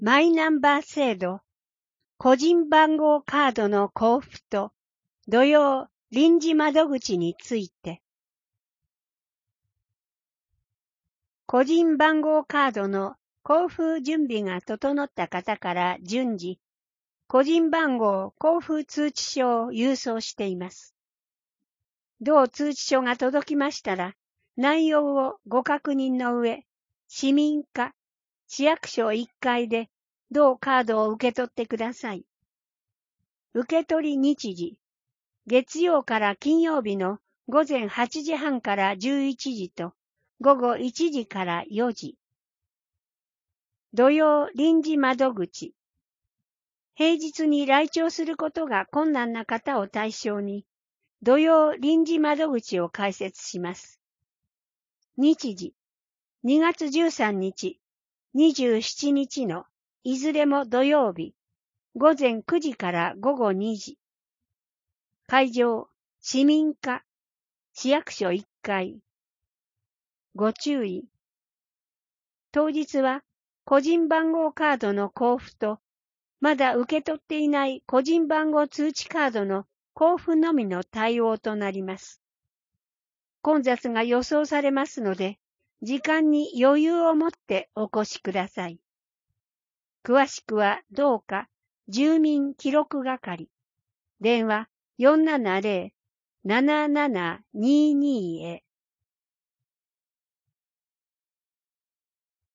マイナンバー制度、個人番号カードの交付と土曜臨時窓口について、個人番号カードの交付準備が整った方から順次、個人番号交付通知書を郵送しています。同通知書が届きましたら、内容をご確認の上、市民課、市役所1階で同カードを受け取ってください。受取日時、月曜から金曜日の午前8時半から11時と午後1時から4時。土曜臨時窓口。平日に来庁することが困難な方を対象に、土曜臨時窓口を開設します。日時、2月13日、27日のいずれも土曜日、午前9時から午後2時。会場、市民課、市役所1階。ご注意。当日は、個人番号カードの交付と、まだ受け取っていない個人番号通知カードの交付のみの対応となります。混雑が予想されますので、時間に余裕を持ってお越しください。詳しくはどうか住民記録係、電話470-7722へ。